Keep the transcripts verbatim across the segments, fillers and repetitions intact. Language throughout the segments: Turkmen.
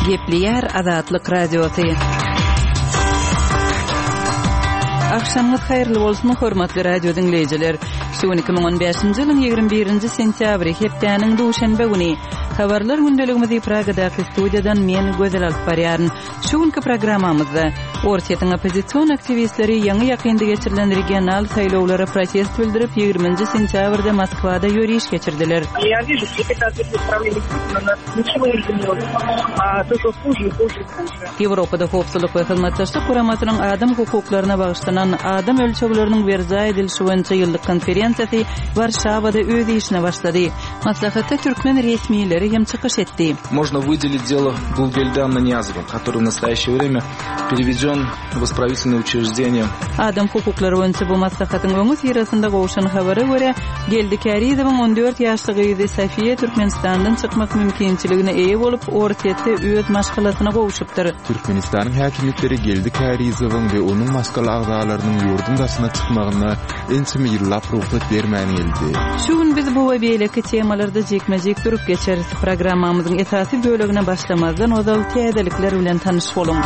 Gepliyer Azatlyk Radiosu. Akşamınız hayırlı bolsun hormatly radio dinleyijiler. Şu iki bin on beşinji ýylyň ýygrimi birinji sentýabry hepdäniň duşanba güni habarlar gündeligimizi Pragadaky studiýadan men Gözel Alparýaryn. Şu günki programmamyzda Ortiýetiň opozisiýon aktivistleri ýaňy ýakynda geçirilen regional saýlawlara protest bildirip ýygrimiňji sentýabrda Moskwada ýöriş geçirdiler. Я вижу, что это отправление Путина, но ничего не изменилось. А только хуже и хуже. Ýewropada howpsuzlyk we hyzmatdaşlyk guramatynyň adam hukuklaryna bagışlanan adam ölçegleriniň berza edilşi boýunça ýyllyk konferensiýasy Warşawada öz işine başlady. Maslahatda türkmen resmiýetleri hem çykyş etdi. Можно выделить дело Гулгельдана Ниязова, который в настоящее время переведен в исправительное учреждение. Adam hukuklary boýunça bu maslahatyň öňü sirasynda gowşan habary görä, geldi Karizowyň on dört ýaşlygy ýyzy Safiye Türkmenistandan çykmak mümkinçiligine eýe bolup, Ortiýetde öz maşgalatyna gowşupdyr. Türkmenistanyň häkimetleri geldi Karizowyň we onuň maskala agzalarynyň ýurdum daşyna çykmagyna ençimi ýyllap ruhsat bermäni geldi. Şu gün biz bu we beýleki temalarda jekmejek durup geçeriz. Programmamyzyň esasy bölegine başlamazdan ozal täzelikler bilen tanyş bolun.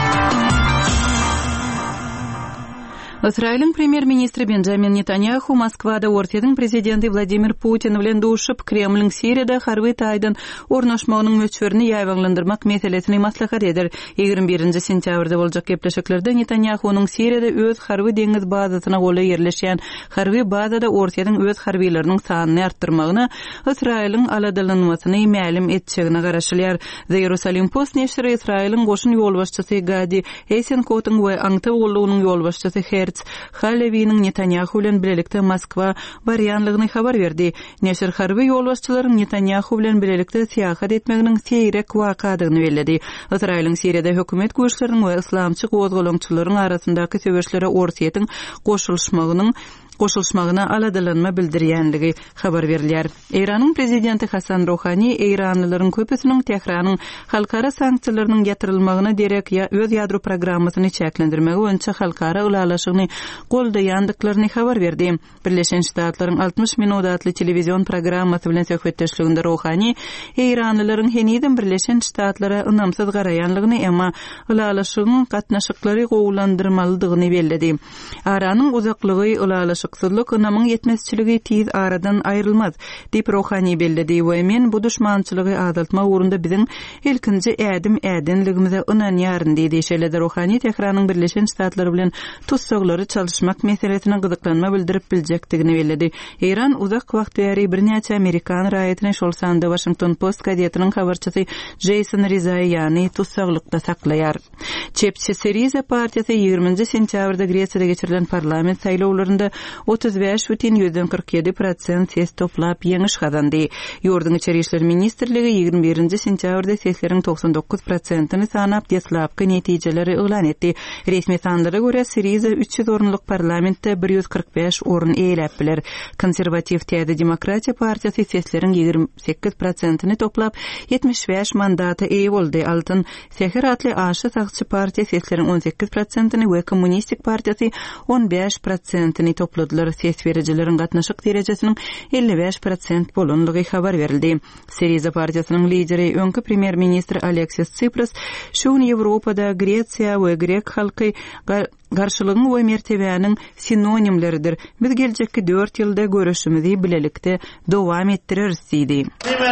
İsrail'in premier ministri Benjamin Netanyahu Moskwada Ortiýetiň prezidenti Vladimir Putin bilen duşup Kremliň Siriýada harby taýdan ornaşmagynyň möçberini ýaýbanlandyrmak meselesini maslahat eder. ýygrimi birinji sentýabrda boljak gepleşiklerde Netanyahu'nun Siriýada öz harby deňiz bazasyna goly ýerleşýän harby bazada Ortiýetiň öz harbylarynyň sanyny artdyrmagyna İsrail'in aladylanymasyny ma'lum etjegine garaşylýar. The Jerusalem Post neşri İsrail'in goşun ýolbaşçysy Gadi Eisenkot'un we Aňta boldugynyň ýolbaşçysy Halevi'nin Netanyahu bilen bilelikde Moskwa barýanlygyny habar berdi. Neşir harby ýolbaşçylaryň Netanyahu bilen bilelikde syýahat etmeginiň seýrek wakadygyny bellädi. Israiliň Siriýada hökümet güýçleriniň we islamçy gozgolaňçylaryň arasyndaky söwüşlere Ortiýetiň goşulmagynyň Goşulmagyna aladylanyma bildirýänligi habar berilýär. Iranyň prezidenti Hasan Rouhani Iranlylaryň köpüsiniň Tehranyň halkara sanksiýalarynyň ýatyrylmagyna derek ýa öz ýadro programmasyny çäklendirmegi boýunça halkara ulalaşygyny goldaýandyklaryny habar berdi. Birleşen Ştatlaryň altmış minutatly telewizion programmasy bilen söhbetdeşliginde Rouhani Iranlylaryň heniden Birleşen Ştatlara ynamsyz garaýanlygyny emma ulalaşygyň gatnaşyklary gowlandyrmalydygyny belledi. Aranyň uzaklygy ulalaşyk Syzlyk ynamyň ýetmezçiligi tiz aradan aýrylmaz. Dip Rouhani belledi we men bu düşmançylygy azaltma uğrunda biziň ilkinji ädim ädenligimize ynanýaryn diýdi. Şeýle Rouhani Tehranyň Birleşen Ştatlary bilen tutsaglary çalışmak meselesine gyzyklanma bildirip biljekdigini belledi. Iran uzak wagt bäri birnäçe Amerikan raýatyny şol sanda Washington Post gazetiniň habarçysy Jason Rezaiany tutsaglykda saklaýar. Çepçi Syriza partiýasy ýygrimiňji sentýabrda Gresiýada geçirilen parlament saýlawlarynda otuz beş бүтүн yüzden kırk yedi prosent ses toplap ýeňiş gazandy. Ýurdun içeri işler ministrligi ýygrimi birinji sentýabrda sesleriň toksan dokuz prosentyny sanap deslapky netijeleri elan etdi. Resmi sanlara görä Syriza üç yüz orunlyk parlamentde bir yüz kırk beş orun eýläp biler. Konserwativ Täze Demokratiýa partiýasy sesleriň ýygrimi sekiz prosentyny toplap yetmiş beş mandata eýe boldy. Altyn Seher atly aşy sagçy partiýa sesleriň on sekiz prosentyny we Kommunistik partiýasy on beş prosentyny topladylar. Ses berejileriň gatnaşyk derejesiniň elli beş prosent bolanlygy habar berildi. Syriza partiýasynyň lideri öňkü premier ministri Aleksis Tsipras şu gün Ýewropada Gresiýa we grek halky garşylygyň we mertebäniň sinonimleridir. Biz geljekki dört ýylda görüşimizi bilelikde dowam etdireriz diýdi.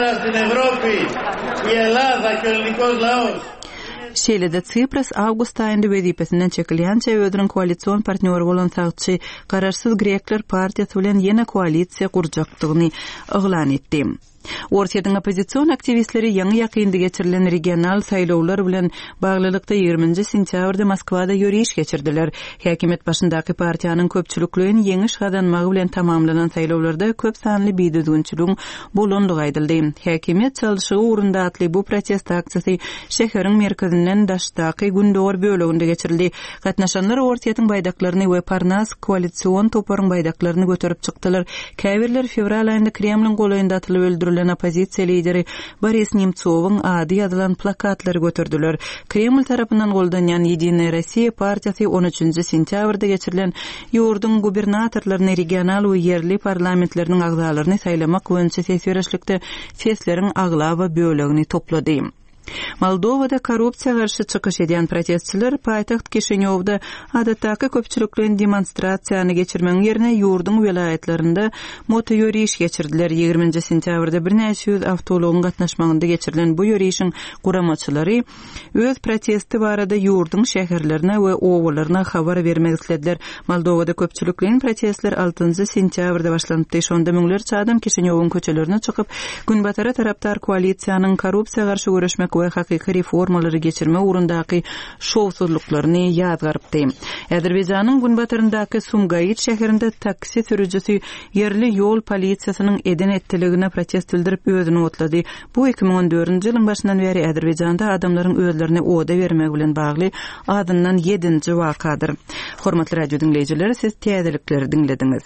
Şeýle-de Tsipras awgust aýynda wezipesinden çekilýänçe ödürün koalisiýon partneri bolan sagçy Kararsyz Grekler partiýasy bilen ýene koalisiýa gurjakdygyny elan etdi. Ortiýetiň opozisiýon aktivistleri ýaňy ýakynda geçirilen regional saýlawlar bilen baglylykda ýygrimiňji sentýabrda Moskwada ýöriş geçirdiler. Häkimet başyndaky partiýanyň köpçülikligini ýeňiş gazanmagy bilen tamamlanan saýlawlarda köp sanly biýdüdüňçiligiň bolandygy aýdyldy. Häkimet çalyşygy uğrunda atly bu protest aksiýasy şäheriň merkezinden daşdaky gündor böleginde geçirildi. Gatnaşanlar Ortiýetiň baýdaklaryny we Parnas koalisiýon toparyň baýdaklaryny göterip çykdylar. Käbirler fevral aýynda Kremliň golaýynda atylyp öldürilen opozisiýa lideri Boris Nemtsowyň ady ýazylan plakatlary götürdüler. Kreml tarapyndan goldanýan Ýediňe Rossiýa partiýasy on üçinji sentýabrda geçirilen ýurdun gubernatorlaryny regional we ýerli parlamentleriniň agzalaryny saýlamak boýunça ses berişlikde sesleriň agla we bölegini toplady. Moldovada korrupsiya garşy çykyş edýän protestçiler paýtaxt Kišiňowda adatdaky köpçüliklen demonstrasiýany geçirmeň ýerine ýurdun welaýatlarynda moto ýöriş geçirdiler. ýygrüminji sentýabrda bir näçe ýüz awtologyň gatnaşmagynda geçirilen bu ýörişiň guramaçylary öz protesti barada ýurdun şäherlerine we owalaryna habar bermek istediler. Moldovada köpçüliklen protestler altynjy sentýabrda başlanypdy. Şonda müňlerçe adam Kišiňowun köçelerine çykyp Günbatara taraptar koalisiýanyň korrupsiýa garşy görüşmek we hakyky reformalary geçirme ugrundaky şowsuzlyklaryny ýazgarypdy. Azerbaýjanyň Günbataryndaky Sumgayit şäherinde taksi sürüjüsi yerli ýol polisiýasynyň eden etdiligine protest bildirip özüni otlady. Bu iki ming on dördünji ýylyň başyndan beri Azerbaýjanda adamlaryň özlerini oda bermek bilen bagly adyndan ýedinji wakadyr. Hormatly radio dinleýijiler, siz täzelikleri dinlediňiz.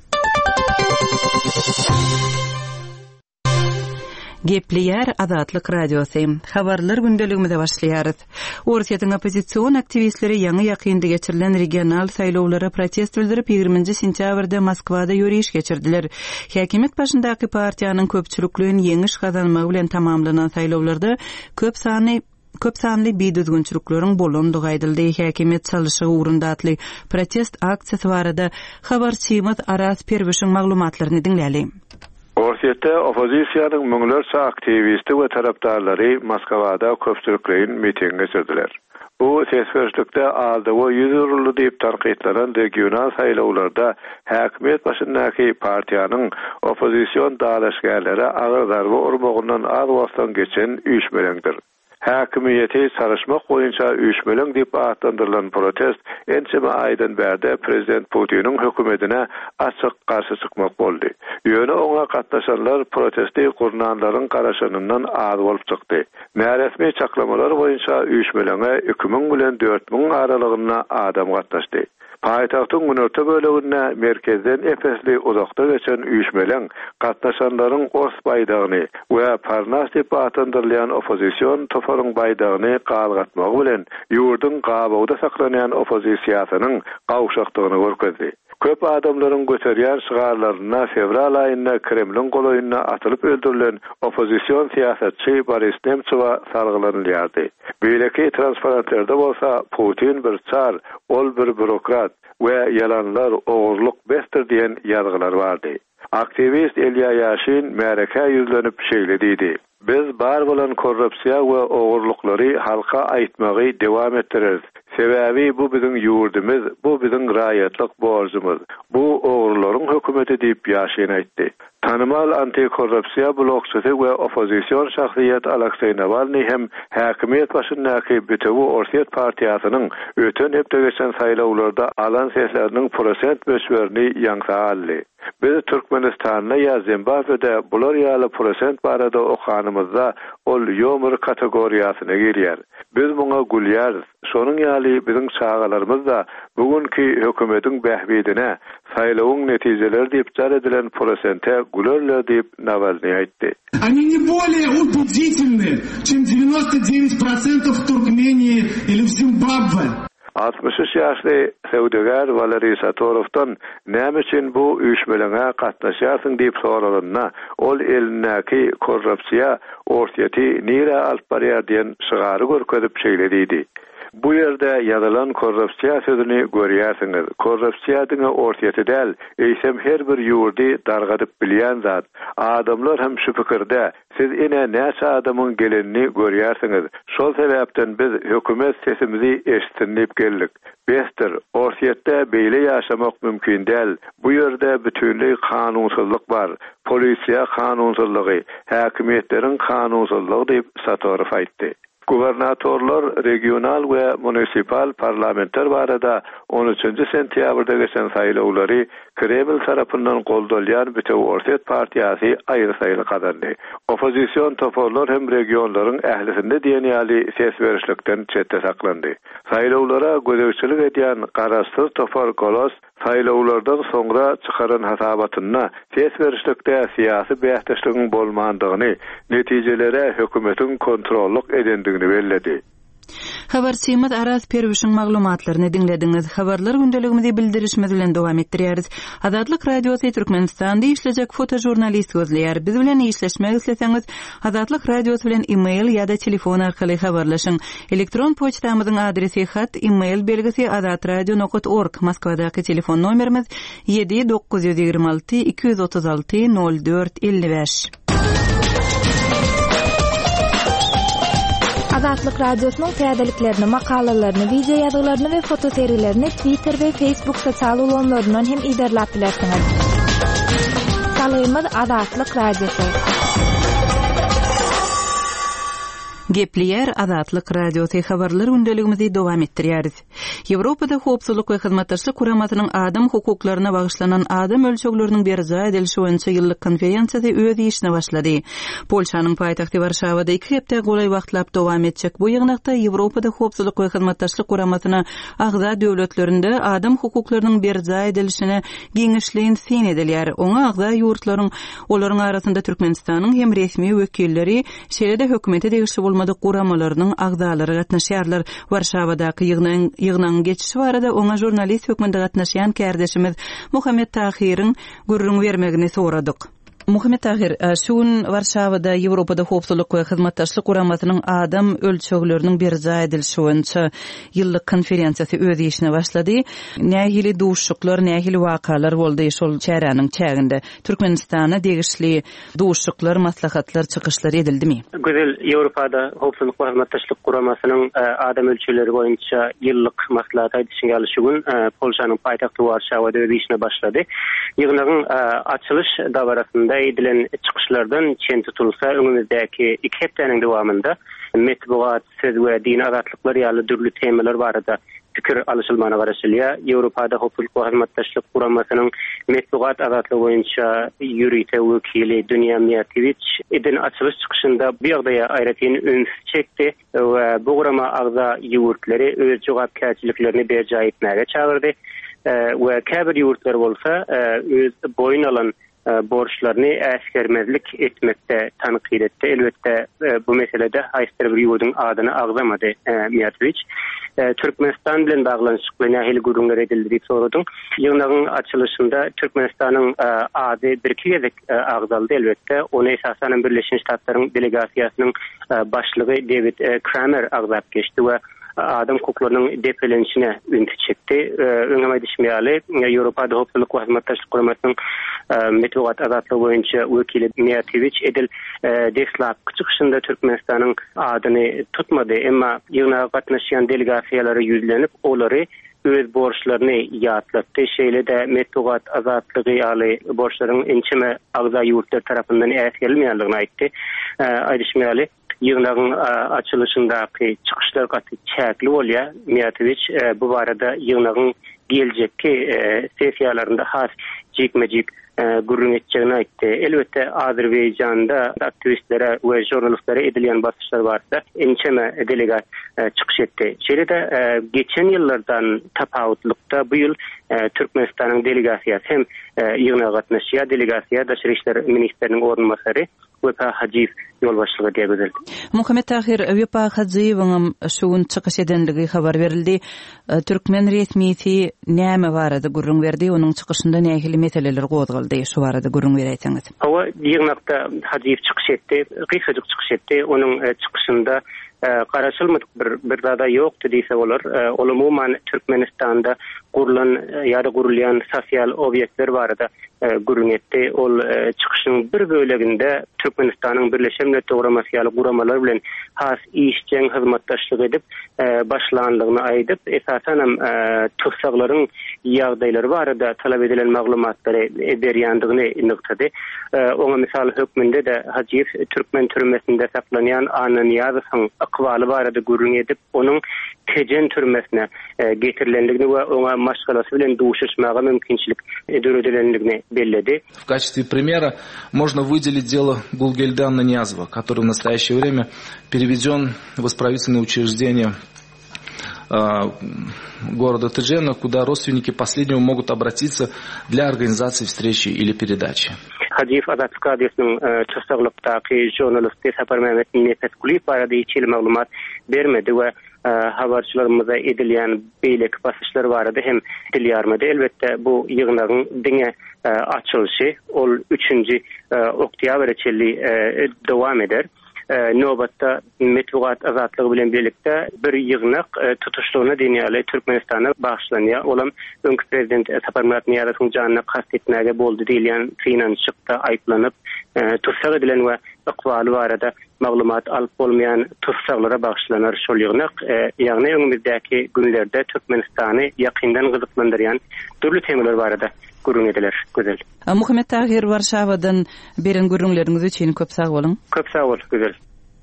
Gepliýär Azatlyk radiosy. Habarlar gündeligimizde başlaýarys. Orsiýatyň opozisiýon aktivistleri ýaňy ýakynda geçirilen regional saýlawlara protest bildirip ýygrüminji sentýabrda Moskwada ýöriş geçirdiler. Häkimet başyndaky partiýanyň köpçülikligini ýeňiş gazanmagy bilen tamamlanan saýlawlarda köp sany Köp sanly biýdüzgünçülikleriň bolandygy aýdyldy. Häkimet çalyşygy ugrundatly protest aksiyasy barada habarçymyz Aras Perwişiň maglumatlaryny dinläli. Orsiýetde opozisiýanyň müňlerçe aktivisti we tarapdarlary Moskwada köpçüliklerin miting geçirdiler. Bu sesverişlikde aldygy ýüzürli diýip tanqidlanan regional saýlawlarda häkimet başyndaky partiýanyň opozisiýon dalaşgärleri agyr darby urmagyndan az wagtdan geçen üýşmelendir. Häkimiýeti sarışmak boýunça üýşmeleň diýip atlandyrylan protest ençeme aýdan berde prezident Putiniň hökümetine açyk garşy çykmak boldy. Ýöne oňa gatnaşanlar protesti gurnanlaryň garaşyndan az bolup çykdy. Näresmi çaklamalar boýunça üýşmeleňe iki ming bilen dört ming aralygyna adam gatnaşdy. Paýtagtyň günörtü böleginde merkezden epesli uzakda geçen üýşmeleň gatnaşanlaryň os baýdagyny we Parnas diýip atandyrylýan opozisiýon toparyň baýdagyny galgatmagy bilen ýurdun gabagda saklanýan opozisiýasynyň gawşakdygyny görkezdi. Köp adamlaryň göterýän şygarlaryna fevral aýynda Kremliň golaýyna atylyp öldürilen opozisiýon siýasatçy Boris Nemtsowa sargılanýardy. Beýleki transparentlerde bolsa Putin bir çar, ol bir bürokrat we yalanlar ogurluk bestir diýen ýazgylar bardy. Aktivist Elya Yashin märeke ýüzlenip şeýlediydi. Biz bar bolan korrupsiýa we ogurluklary halka aýtmagy dewam etdireriz. Sebäbi bu biziň ýurdumyz, bu biziň raýatlyk borjumyz. Bu ogurlaryň hökümeti diýip Yashin aýtdy. Tanımal antikorrupsiya blokçysy we opozisiýon şahsiýet Aleksey Navalny hem häkimet başyndaky Bütewu Orsiýet partiýasynyň öten hepde geçen saýlawlarda alan sesleriniň prosent möçberini ýaňsy. Biz Türkmenistanda ýa Zimbabwede bular ýaly prosent barada okanymyzda ol ýomur kategoriýasyna girýär. Biz buňa gülýäriz. Şonuň ýaly biziň çağalarymyz da bugünkü hökümetiň bähbidine saýlawyň netijeleri diýip jar edilen prosente gülerler diýip Navalny aýtdy. Они не более убедительны, чем девяносто девять процентов в Туркмении или в Зимбабве. altmış üç ýaşly Sewdegar Valeriy Satorovdan näme üçin bu üýşmeleňe gatnaşýarsyň diýip soragyna ol elindäki korrupsiýa orsiýety nire alyp barýar diýen şygary görkezip şeýlediydi. Bu ýerde ýazylan korrupsiýa sözüni görýärsiňiz. Korrupsiýa diňe orsiýeti däl, eýsem her bir ýurdy dargadyp bilýän zat. Adamlar hem şu pikirde, siz ene näçe adamyň gelenini görýärsiňiz. Şol sebäpden biz hökümet sesimizi eşitdirip geldik. Bestir, orsiýetde beýle ýaşamak mümkin däl. Bu ýerde bütünlüğ kanunsuzlyk bar. Polisiýa kanunsuzlygy, häkimetleriň kanunsuzlygy diýip Satorov aýtdy. Gubernatorlar regional we munisipal parlamenter barada on üçinji sentýabrda geçen saýlawlary Kreml tarapyndan goldalýan Bütew Orsiýet partiýasy aýry saýly kazandy. Opozisiýon toparlar hem regionlaryň ählisinde diýen ýaly ses berişlikden çetde saklandy. Saýlawlara gözegçilik edýän Garaşsyz Topar Golos saýlawlardan soňra çykaran hasabatyna ses berişlikde syýasy bähdeşligiň bolmandygyny, netijelere hökümetiň kontrollyk edendigini bellädi. Habarçymyz Aras Perwişiň maglumatlaryny diňlediňiz. Habarlar gündeligimizi bildirişimiz bilen dowam etdirýäris. Azatlyk radiosy Türkmenistanda işlejek fotojurnalist gözleýär. Biz bilen işleşmek isleseňiz, Azatlyk radiosy bilen e-mail ýa-da telefon arkaly habarlaşyň. Elektron poçtamyzyň adresi hat e-mail belgisi azatradio nokta org. Moskwadaky telefon nomerimiz yedi dokuz yüz ýigirme alty iki yüz otuz alty nol dört elli beş. Azatlyk radiosynyň täzeliklerini, makalalaryny, video ýazgylaryny we foto seriýlerini Twitter we Facebook sosial ulanlaryndan hem iderlap bilersiňiz. Salaýymyz Azatlyk radiosu. Gepliyer Azatlyk radiosu habarlar gündeligimizi dowam etdirýäris. Ýewropada howpsuzlyk we hyzmatdaşlyk kuramatynyň adam hukuklaryna bagyşlanan adam ölçekleriniň berza edilişi boýunça ýyllyk konferensiýasy öz işine başlady. Polşanyň paýtagty Warşawada iki hepde golay wagtlap dowam etjek. Bu ýygnakda Ýewropada howpsuzlyk we hyzmatdaşlyk kuramatyna agza döwletlerinde adam hukuklarynyň berza edilişine giňişliň sen edilýär. Oňa agza ýurtlaryň olaryň arasynda Türkmenistanyň hem resmi wekilleri, şeýle-de hökümete degişli Kuramalarynyň agzalary gatnaşýarlar. Warşawadaky ýygnaň ýygnaň geçişi barada oňa jurnalist hökümde gatnaşýan kärdeşimiz Muhammed Tahiryň görüň bermegini soradyk. Muhammed Tahir, şuň Warşawada Ýewropada howpsuzlyk we hyzmatdaşlyk kuramatynyň adam ölçekleriniň berza edilişi boýunça ýyllyk konferensiýasy öz işine başlady. Nähili duşşuklar, nähili wakalar boldy şol çäräniň çäginde. Türkmenistana degişli duşşuklar, maslahatlar, çykyşlar edildimi? Gözel Ýewropada howpsuzlyk we hyzmatdaşlyk kuramasynyň adam ölçekleri boýunça ýyllyk maslahat edişine gelişi gün Polşanyň paýtagty Warşawada öz işine başlady. Ýygnagyň açylış dabarasynda edilen çıkışlardan çen tutulsa önümüzdeki iki hepdenin devamında metbuat, söz ve din azatlıkları ýaly dürlü temalar barada fikir alışylmana garaşylýar. Ýewropada howpsuzlyk we hyzmatdaşlyk kuramasynyň metbuat azatlygy boýunça ýürüýte wekili Dünýä Miýatowiç edin açylış çykyşynda bu ýagdaýa aýratyn öns çekdi we bu gurama agza ýurtları öz jogapkärçiliklerini berja etmäge çagyrdy we käbir ýurtlar bolsa öz boyun alan borçlarını äsgermezlik etmekde tanqid etdi. Elbette bu meselede haýsyr bir ýurduň adyny agzamady Miýatowiç. Türkmenistan bilen baglanşykly nähili gurulmalar edildi diýip soradyň. Ýygnagyň açylışynda Türkmenistanyň ady bir kizek agzaldy elbette. Ony esasen Birleşmiş Ştatlaryň delegasiýasynyň başlygy David Kramer agzap geçdi we adam hukuklarynyň depelenişine üntü çekdi. Öňe düşmeýäli Ýewropada howpsuzlyk we hyzmatdaşlyk kuramasynyň metbuat azatlygy boýunça wekili Miýatowiç edil deslap çykyşynda Türkmenistanyň adyny tutmady, emma ýygnaga gatnaşýan delegasiýalary ýüzlenip olary öz borçlaryny ýatlatdy. Şeýle-de metbuat azatlygy ýaly borçlaryň ençeme agza ýurtlar tarapyndan äsgerilmeýändigini aýtdy. Aýdyşmaýaly ýygnagyň açylışyndaky çykyşlar gaty çäkli bolýar. Miýatowiç bu barada ýygnagyň geljekki sessiýalarynda has jekmejik gurrun etjegini aýtdy. Elbette Azerbaýjanda aktivistlere we jurnalistlere edilýän basyşlar barda ençeme delegat çykyş etdi. Şeýle-de geçen ýyllardan tapawutlykda bu ýyl Türkmenistanyň delegasiýasy hem ýygnaga gatnaşýan delegasiýa Daşary işler ministriniň ornunmasary Wepa Hajiýew ýolbaşçylygy diýildi. Muhammed Tahir Wepa Hajiýewiň şuň çykyş edendigi habar berildi. Türkmen resmiýeti näme barada gurrun berdi? Onuň çykyşynda nähili meseleler gozgaldy? Şu barada gurrun bereýäňiz. Hawa ýygnakda Hajiýew çykyş etdi, gysadyk çykyş etdi. Onuň çykyşynda garaşylmadyk bir bir zada ýokdy diýse bolar. Ol umumyň Türkmenistanda gurulan ýa-da gurulýan sosial obyektler barada gurrun etdi. Ol çykyşynyň bir böleginde Türkmenistanyň Birleşen Milletler Guramasyny guramalar bilen has işçiň hyzmatdaşlyk edip başlanlygyny aýdyp, esasen hem tutsaglaryň ýagdaýlary barada talap edilen maglumatlary berýändigini nykdy. Oňa misal hökmünde de Hajiýew Türkmen türmesinde saklanýan Ananýazowyň akwaly barada gurrun edip, onuň Kejen türmesine getirilendigini we oňa maşgalasy bilen duşuşmaga mümkinçilik edilendigini bellädi. В качестве примера можно выделить дело Гулгельда Ананьязова, который в настоящее время переведен в исправительное учреждение города Тыжена, куда родственники последнего могут обратиться для организации встречи или передачи. Hacif Azatlyk Radiosynyň çyşdaglypdaky jurnalisti Sapar Mehmet Nefes Guliýew barada hiç maglumat bermedi we habarçylarymyza edilýän beýlek basyşlar barada hem edilýärmedi. Elbetde bu ýygynagyň diňe açylyşy ol üçünji oktýabr çelli dowam eder. Nöbetde metbuat azatlygy bilen birlikde bir ýygnak tutuşlugyna dünýäli Türkmenistana bagşlanýar. Olam öňkü prezident Sapar Mehmet Niyazatlyň janyna kast etmäge boldy diýilýän finançykda aýplanyp tutsak edilen we ykbaly barada maglumat alyp bolmayan tutsaklara bagşlanar şol ýygnak. Ýagny öňümüzdäki günlerde Türkmenistany ýakyndan gyzyklandyrýan türlü temalar barada görüň ediler. Gözel. Muhammed Tahir Warşawadan beren görüňleriniz üçin köp sag bolun. Köp sag bol, gözel.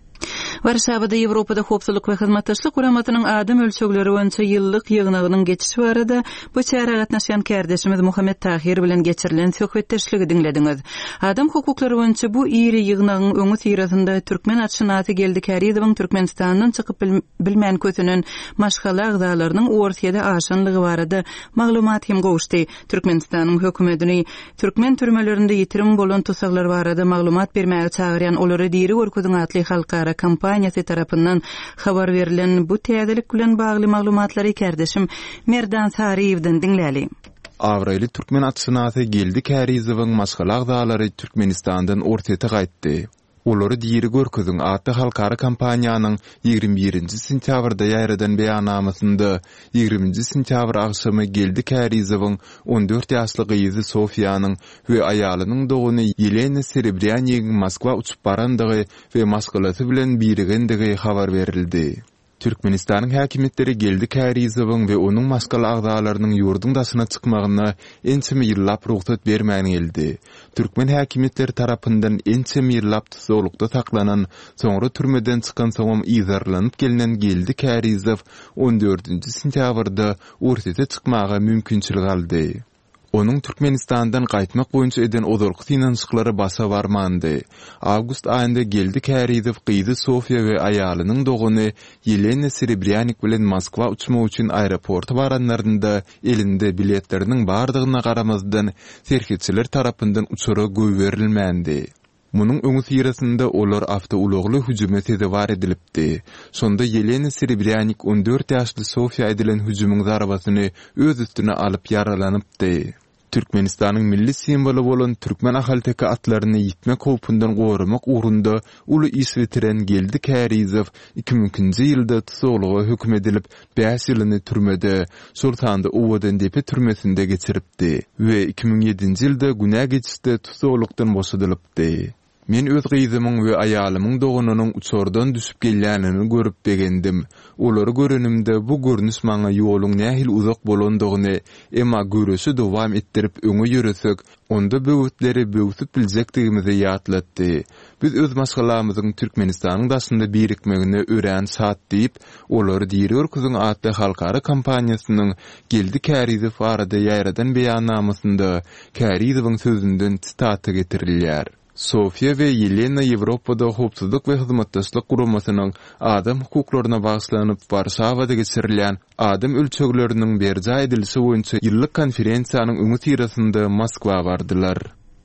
Warşawada Ýewropada hopsuzlyk we hyzmatdaşlyk guramatynyň adam ölçegleri boýunça ýyllyk ýygnagynyň geçişi barada bu çäre gatnaşan kärdeşimiz Muhammed Tahir bilen geçirilen söhbetdeşligi dinlediňiz. Adam hukuklary boýunça bu ýyry ýygnagyň öňü sirasynda Türkmen atşynaty geldi Karizowyň Türkmenistanyň çykyp bilmän kötünün maşgala agdalarynyň ortaýada aşanlygy barada maglumat hem gowuşdy. Türkmenistanyň hökümetini Türkmen türmelerinde ýetirim bolan tutsaklar barada maglumat bermäge çagyrýan olary diýri görkezin atly halkara kampaniyasy tarapyndan habar berilen bu täzelik bilen bagly maglumatlary kärdeşim Merdan Sariýewden dinläli. Awraýly Türkmen atşynaty geldi Karizowyň maşgala agdalary Türkmenistandan ortaýa gaýtdy. Olary diýri görkezin atly halkara kampaniýanyň ýygrimi birinji sentýabrda ýaýradan beýannamasynda ýygrimi sentýabr agşamy geldi Karizowyň on dört ýaşly gyzy Sofiýanyň we aýalynyň doguny Yelena Serebryaniyň Moskwa uçup barandygy we maşgalaty bilen birigendigi habar berildi. Türkmenistanyň häkimetleri geldi Karizowyň we onuň maşgala agdalarynyň ýurdun daşyna çykmagyna ençemi ýyllap ruhsat bermäni geldi. Türkmen häkimetleri tarapyndan ençemi ýyllap tutuklukda saklanan, soňra türmeden çykan soňam ýazarlanyp gelinen geldi Karizow on dördünji sentýabrda ortaýa çykmaga mümkinçilik aldy. Onun Türkmenistan'dan qaytmak boýunça eden ozurky finansyklary basa barmandy. Awgust aýynda geldi Karizow gyzy Sofia we aýalynyň doguny Yelena Serebryanik bilen Moskwa uçmak üçin aeroporta baranlarynda elinde biletleriniň bardygyna garamazdan serhitçiler tarapyndan uçura göw berilmändi. Munun öňü sirasynda olar awtoulogly hüjüme tezewar edilipdi. Sonda Yelena Serebryanik on dört ýaşly Sofia edilen hüjümüň zarabasyny öz üstüne alyp yaralanypdy. Türkmenistanyň milli simbolu bolan Türkmen ahalteki atlaryny ýitmek howpundan gorumak uğrunda uly iş bitiren geldi Karizow iki bin ikinji ýylda tutukluga hökm edilip beş ýylyny türmede Sultanda Owadan depe türmesinde geçiripdi we iki bin ýedinji ýylda günä geçişde tutuklukdan boşadylypdy. Men öz gyzymyň we aýalymyň dogunynyň uçordan düşüp gelýänini görüp begendim. Olary görenimde bu görnüş maňa ýoluň nähil uzak bolandygyny, emma görüşi dowam etdirip öňe ýüresek, onda böwütleri böwütüp biljekdigimizi ýatlatdy. Biz öz maşgalamyzyň Türkmenistanyň daşynda birikmegini ören saat diýip, olary diýri görkezin atly halkara kampaniýasynyň geldi Karizow barada ýaýradan beýannamasynda Karizowyň sözünden sitaty getirilýär. Sofia we Yelena Ýewropada hopsuzlyk we hyzmatdaşlyk guramasynyň adam hukuklaryna bagyşlanyp Warşawada geçirilýän adam ölçegleriniň berja edilişi boýunça ýyllyk konferensiýanyň öňü sirasynda Moskwa bardylar.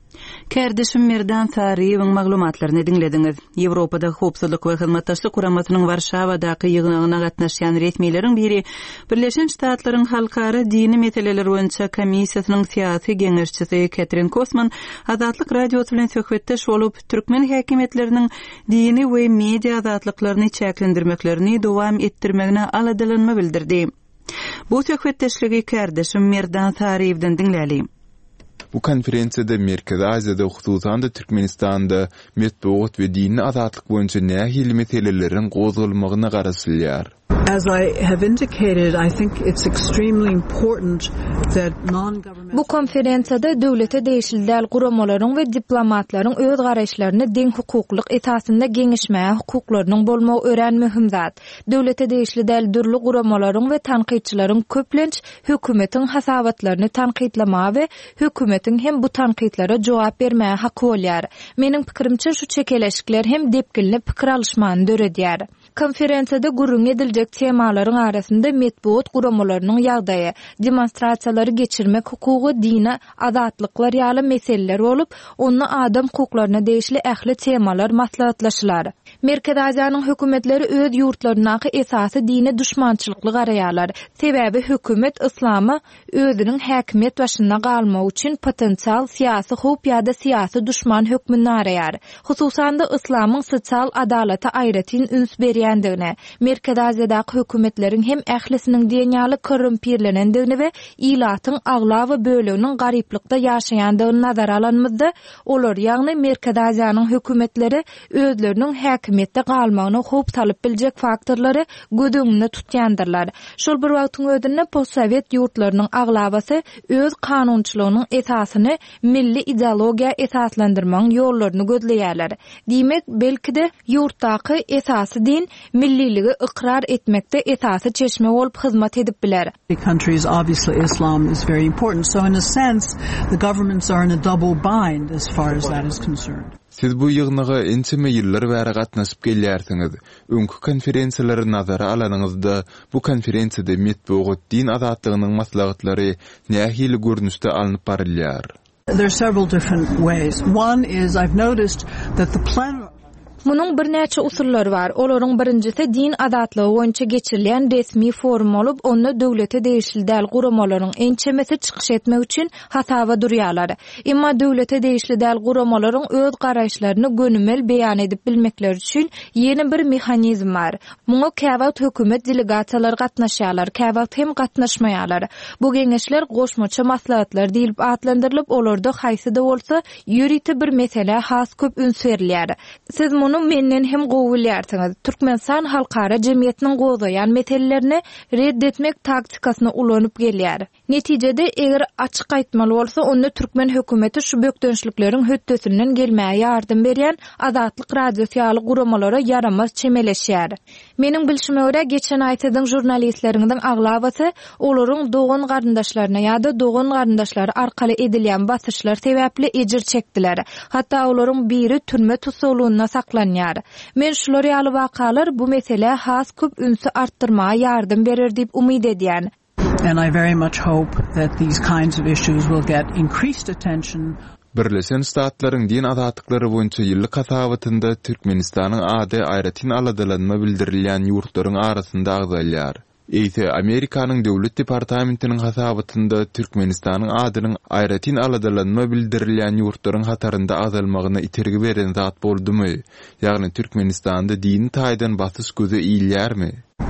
Kärdeşim Merdan Sariýewiň maglumatlaryny dinlediňiz. Ýewropada hopsuzlyk we hyzmatdaşlyk guramasynyň Warşawadaky ýygynyna gatnaşýan resmiýetiň biri Birleşen Ştatlaryň halkara dini meseleler boýunça komissiýasynyň syýasy geňeşçisi Catherine Kosman Azatlyk radiosy bilen söhbetdeş bolup türkmen häkimetleriniň dini we media azatlyklaryny çäklendirmeklerini dowam etdirmegine aladylanma bildirdi. Bu söhbetdeşligi kärdeşim Merdan Sariýewden dinläli. Bu konferensiyada Merkezi Aziýada hususan da Türkmenistanda metbuat we dini azatlyk boýunça nähili meselelerin gozulmagyna garaşylýar. As I have indicated, I think it's extremely important that non-governmental... Bu konferensiyada döwlete değişildäl guramalaryň we diplomatlaryň öz garaşlaryny deň hukuklyk esasynda geňişmäge hukuklarynyň bolmagy ören mühim zat. Döwlete değişildäl dürli guramalaryň we tanqidçilaryň köplenç hökümetiň hasabatlaryny tanqidlama we hökümetiň hem bu tanqidlara jogap bermäge haky bolýar. Meniň pikirimçe şu çekeleşikler hem depkilini pikir alışmany döredýär. Konferensiyada gurrun ediljek temalaryň arasynda metbuat guramalarynyň ýagdaýy, demonstrasiýalary geçirmek hukugy, dine, azatlyklar ýaly meseleler bolup, ony adam hukuklaryna değişli ähli temalar maslahatlaşylar. Merkez Aziýanyň hökümetleri öz ýurtlarynaky esasy dine düşmançylykly garaýarlar. Sebäbi hökümet islamy özüniň häkimiýet başynda galmak üçin potensial syýasy howp ýa-da syýasy düşman hökmüni araýar. Hususan da islamyň sosial adalata aýratyn üns berýändigine, Merkez Aziýadaky hökümetleriň hem ählisiniň diýenýaly korrumpirlenendigine we ilatyň agla we bölüginiň garyplykda ýaşaýandygyny nazara alanmyzda, olar ýagny Merkez Aziýanyň hökümetleri özleriniň häkimiýetde galmagyny howp talyp biljek faktorlary gödüňünde tutýandyrlar. Şol bir wagtyň özünde postsovet ýurtlarynyň aglabasy öz kanunçylygynyň esasyny milli ideologiýa esaslandyrmagyň ýollaryny gözleýärler. Diýmek, belki-de ýurtdaky esasy din milliligi ikrar etmekde esasy çeşme bolup hyzmat edip biler. The countries, obviously Islam is very important, so in a sense the governments are in a double bind as far as that is concerned. Siz bu ýygnyga ençeme ýyllar bäri gatnaşyp gelýärsiňiz. Öňkü konferensiýalary nazara alanyňyzda bu konferensiýede metbuat, din azatlygynyň maslahatlary nähili görnüşde alınıp barylýar. There are several different ways. One is I've noticed that the plan Munun bir näçe usullary bar. Olaryň birincisi din azatlygy boýunça geçirilýän resmi forum bolup, onda döwlete değişli däl guramalaryň ençemesi çykyş etmek üçin hatawa durýarlar. Emma döwlete değişli däl guramalaryň öz garaýşlaryny gönümel beýan edip bilmekleri üçin ýeni bir mehanizm bar. Muňa käwagt hökümet delegasiýalary gatnaşýarlar, käwagt hem gatnaşmaýarlar. Bu geňeşler goşmaça maslahatlar diýilip atlandyrylyp, olarda haýsy da bolsa ýüriti bir mesele has köp üns berilýär. Siz muny menden hem gowulýarsyňyz. Türkmenistan halkara jemgyýetiniň gozaýan meselelerini reddetmek taktikasyna ulanyp gelýär. Netijede eger açyk aýtmaly bolsa, onda Türkmen hökümeti şu bökdönçlikleriň höttesinden gelmäge ýardym berýän azatlyk radiosiýaly guramalara yaramaz çemeleşýär. Meniň bilşime görä geçen aýtydyň jurnalistleriňden aglabasy olaryň dogan garyndaşlaryna ýa-da dogan garyndaşlary arkaly edilýän basyşlar sebäpli ejir çekdiler. Hatda olaryň biri türme tutulýanyna saklanýar. Men şolary ýaly wakalar bu mesele has köp ünsü arttyrmaga ýardym berer diýip umyd edýän. And I very much hope that these kinds of issues will get increased attention. Birleşen Ştatlaryň din azatlyklary boýunça ýyllyk hasabatynda Türkmenistanyň ady aýratyn aladalanma bildirilýän ýurtlaryň arasynda agzalýar. Eýse Amerikanyň döwlet departamentiniň hasabatynda Türkmenistanyň adynyň aýratyn aladalanma bildirilýän ýurtlaryň hatarynda azalmagyna itergi beren zat boldumy? Ýagny Türkmenistanda din taýdan basyş göze iýilýärmi?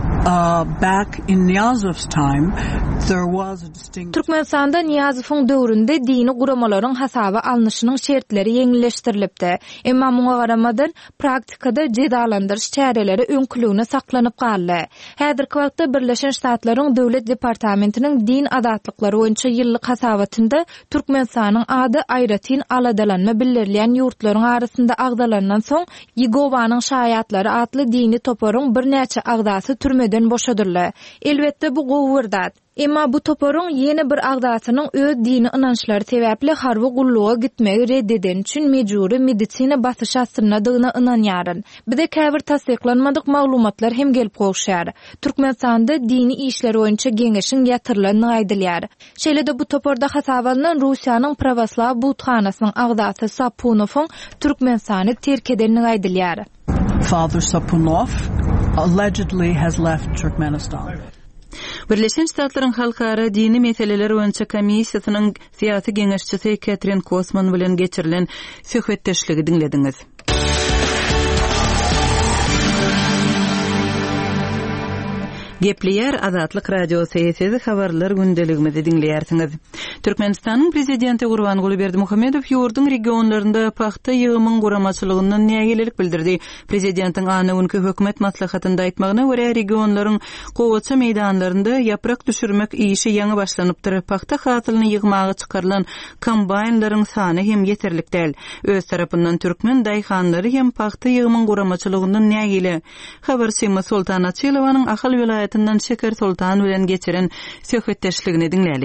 Uh, back in Niyazov's time, there was a distinct... Türkmenistanda Niyazowyň döwründe dini guramalaryň hasaba alnyşynyň şertleri ýeňilleşdirilipdi. Emma muňa garamadan praktikada jedalandyryş çäreleri öňkülügine saklanyp galdy. Häzirki wagtda Birleşen Ştatlaryň döwlet departamentiniň din azatlyklary boýunça ýyllyk hasabatynda Türkmenistanyň ady aýratyn aladalanma bildirilýän ýurtlaryň arasynda agdalanan soň Ýegowanyň şaýatlary atly dini toparyň bir näçe agdasy türmeden boşadyrlar. Elbetde bu gowurdat. Emma bu toparyň ýene bir agdasynyň öz dini inançlary sebäpli harby gulluga gitmegi reddeden üçin mejburi medisina basyş astynadygyna inanýar. Bize käbir tasdiklanmadyk maglumatlar hem gelip goýuşýar. Türkmenistanda dini işler boýunça geňeşiň ýatyrylanyny aýdylýar. Şeýle-de bu toparda hasabalanan Russiýanyň Pravoslav butxanasynyň agdasy Sapunowyň Türkmenistany terk edenini aýdylýar. Father Sapunov allegedly has left Turkmenistan. Birleşen Ştatlaryň halkara dini meseleler boýunça komissiýasynyň syýasy geňeşçisi Catherine Kosman bilen geçirilen söhbetdeşligi dinlediňiz. Gepliýär Azatlyk radiosu sesi habarlar gündeligimizi dinleýärsiňiz. Türkmenistanyň prezidenti Gurbanguly Berdimuhammedow ýurdun regionlarynda paxta ýygymyň guramaçylygyndan nägelik bildirdi. Prezidentiň anyňky hökümet maslahatynda aýtmagyna görä regionlaryň gowaça meýdanlarynda ýaprak düşürmek işi ýaňy başlanypdyr. Paxta hasylyny ýygmagy çykarylan kombaynlaryň sany hem ýeterlik däl. Öz tarapyndan türkmen daýhanlary hem paxta ýygymyň guramaçylygyndan nägeli. Habarçymy Sultan Atylowanyň Ahal vilayatyndan Şeker Sultan bilen geçiren söhbetdeşligini dinläli.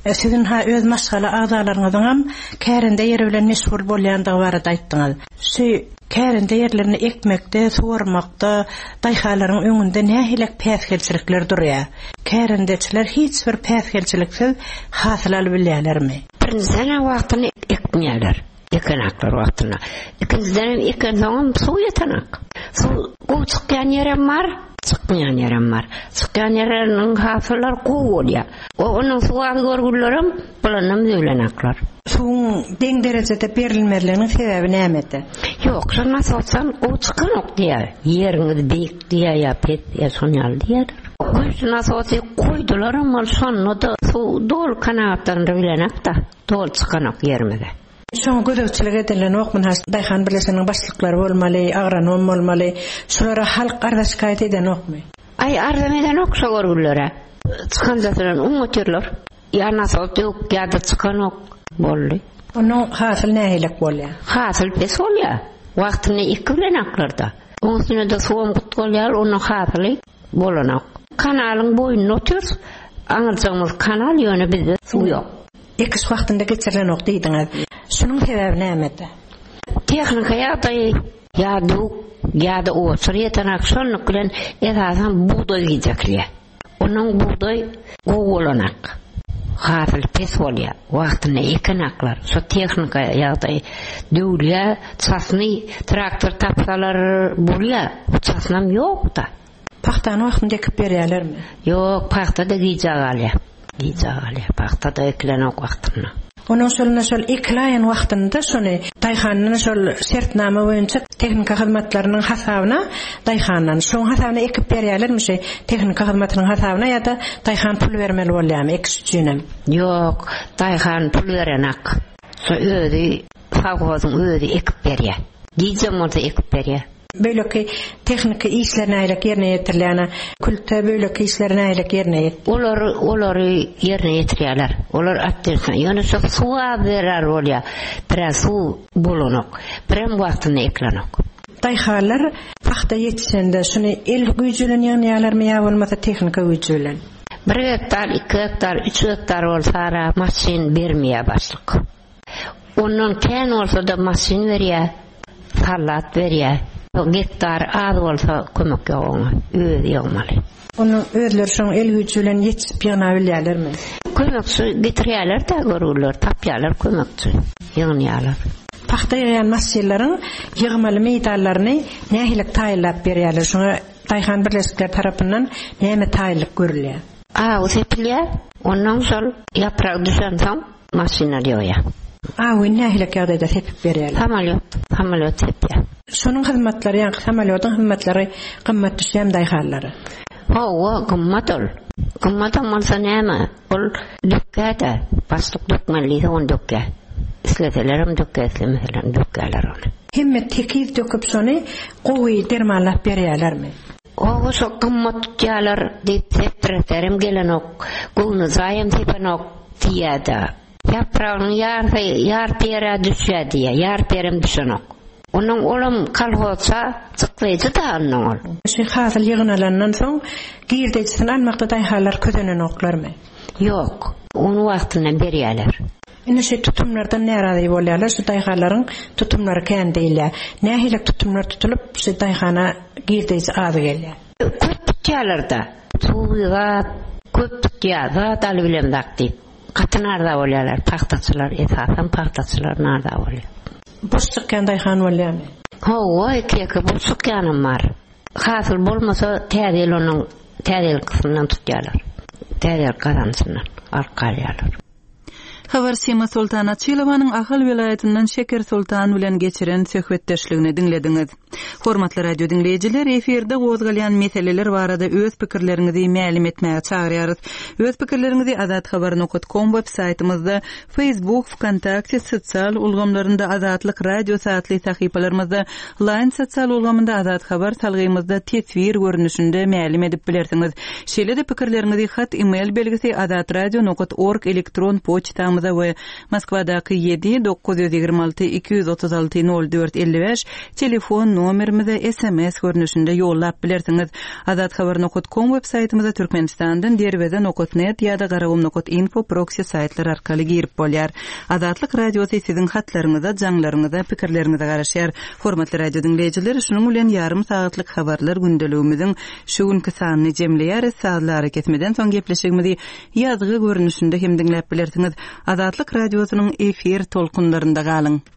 Sizin ha öz maşgala agdalaryňyzyňam kärinde ýeri bilen meşgul bolýandygy barada aýtdyňyz. Şu kärinde ýerlerini ekmekde, suwarmakda, daýhalaryň öňünde nähilek päsgelçilikler durýar. Kärindeçiler hiç bir päsgelçiliksiz hasyl alyp bilýärlermi? Birinjiden wagtyny ekmeýärler. Ekenaklar wagtyna. Ikinciden eken soňam suw ýetanak. Suw goçukýan ýerem bar. Çıkmayan yerim var. Çıkan yerlerin hafılar kovuyor. O onun suadı görgüllerim bulanım zöylenaklar. Suğun den derecede berilmelerinin sebebi nämeti? Yok, sana sorsan o çıkan ok diye. Yeriniz büyük diye ya pet diye sonyal diye. Kuşuna sorsa koydular ama sonra da su dol kanatlarında bilenek da dol çıkan ok yermede. Şoň gözegçilik edilen okman has daýhan birleşiginiň başlyklary bolmaly, agronom bolmaly. Şolara halk arda şikayet eden okmy? Ay arda eden ok şogorgullere. Çıkan zatlaryň umutyrlar. Ýa-na soýdyk ýa-da çıkan ok boldy. Onuň hasyl nähilek bolýar? Hasyl pes bolýar. Wagtyny iki bilen aklarda. Onuň üstüne de suwam gutgolýar, onuň hasyly bolanak. Kanalyň boýuny otur. Aňyrjagymyz kanal ýöne bizde suw ýok. Ekis wagtynda geçirilen ok diýdiňiz. Şunun sebebi näme? Tehnika ýa-da ýa-da ýa-da o şeýetanak şonu bilen esasan buğday gidekler. Onuň buğday gowulanak. Hasyl pes bolýar. Wagtyny ekenaklar. Şo tehnika ýa-da döwle çasny traktor tapsalar bolýar. Çasnam ýok da. Paxtany wagtynda ekip berýärlermi? Ýok, paxta da gidjagaly. Gidjagaly. Paxta da eklenek wagtyna. Onun şoluna şol eklayan wagtynda şonu daýhanyň şol şertnama boýunça tehnika hyzmatlarynyň hasabyna daýhanyň şoň hasabyna ekip berýärlermi? Tehnika hyzmatynyň hasabyna ýa-da daýhan pul bermeli bolýarmy ekis üçinem? Ýok, daýhan pul berenak. Şo özi fawwazyň özi ekip berýär. Gidjem bolsa ekip berýär. Böyleki tehnika işlerine aylak yerine yetirilene, kültü böyleki işlerine aylak yerine yetirilene. Olar, olar yerine yetiriyorlar. Olar attirsin. Yani çok suğa verer olya. Biraz su bulunuk. Biren vaktini eklanuk. Dayhalar fakta yetişende şunu el gücülen yanıyalar mı ya olmasa tehnika gücülen? Bir hektar, iki hektar, üç hektar olsa masin vermeye başlık. Onun ken olsa da masin veriyor, sallat veriyor. Hektar az olsa kömek yoğun, öğüt yoğmalı. Onun öğütler şoň el gücülen yetişip yana bilýärlermi? Kömekçi getirýärler da görürler, tapýarlar kömekçi, ýygnýarlar. Paxta ýaýan masjidlaryň ýygmaly meýdallaryny nähilek taýlap berýärler. Şoňa daýhan birleşikler tarapyndan näme taýlyk görülýär? A, o sepilýär, ondan şol ýaprak düşen soň maşina ýoýar. A, o nähilek ýagdaýda sepip berýärler. Samalyot, samalyot sepýär. Şonuň hyzmatlary, ýa-ni samalyotyň hyzmatlary gymmat düşýän daýhallary. Hawa gymmat ol. Gymmat bolsa näme? Ol dökkäde, başlyk dökmeli on dökkä. Isletelerim dökkä, islemelerim dökkäler ony. Hemme tekiz döküp şonu gowy dermanlap berýärlermi? O şo gymmat ýalar diýip sepretlerim gelen ok. Gowny zaýam tepen ok diýäde. Yaprağın yar yar pere düşüyor diye, yar perem düşen ok. Onun oğlum kalhosa çıklayıcı da onun ol. Şu hasıl yığınalarından son girdecisin almakta dayhalar kötenen oklar mı? Yok, onu vaxtından beriyerler. Ine şu tutumlardan ne aradı bolýarlar? Şu dayhaların tutumları kän değiller. Nähilek tutumlar tutulup şu dayhana girdeci adı gelýär. Köp tutýarlarda. Suwga köp tutýar, da bilem dakdy. Katınarda bolýarlar, paxtaçylar, esasan paxtaçylar narda bolýar. Boş çykkan daýhan bolýarmy? Hawa, iki boş çykkanym bar. Hasyl bolmasa täzeli onuň täzeli kısmyndan tutýarlar. Täzeli kazançyndan arkalýarlar. Habar Sima Sultan Açilowanyň Ahal vilayetinden Şeker Sultan bilen geçiren söhbetdeşligini dinlediňiz. Hormatly radio dinleyijiler, eferde gozgalýan meseleler barada öz pikirleriňizi ma'lum etmäge çagyrýarys. Öz pikirleriňizi azat habar nokta com web saytymyzda, Facebook, Wkontakte sosial ulgamlarynda Azatlyk radio saatly sahypalaryňyzda, Line sosial ulgamynda Azat habar salgymyzda tesvir görnüşinde ma'lum edip bilersiňiz. Şeýle-de pikirleriňizi hat email belgisi azat radio nokta org elektron poçta telefonumyza we Moskvadaky yedi dokuz yüz ýygrima alty iki yüz otuz alty nol dört elli beş telefon nomerimize S M S görnüşinde ýollap bilersiňiz. Azat habar nokta com web saytymyza Türkmenistandan derweden nokta net ýa-da garawum nokta info proxy saytlar arkaly girip bolýar. Azatlyk radiosy siziň hatlaryňyza, jaňlaryňyza, pikirleriňize garaşýar. Hormatly radio dinleýijiler, şunuň bilen ýarym saatlyk habarlar gündeligimiziň şu günkü sanyny jemleýär. Saatlar ketmeden soň gepleşigimizi ýazgy görnüşinde hem dinläp bilersiňiz. Azatlyk radiosynyň efir tolkunlarynda galyň.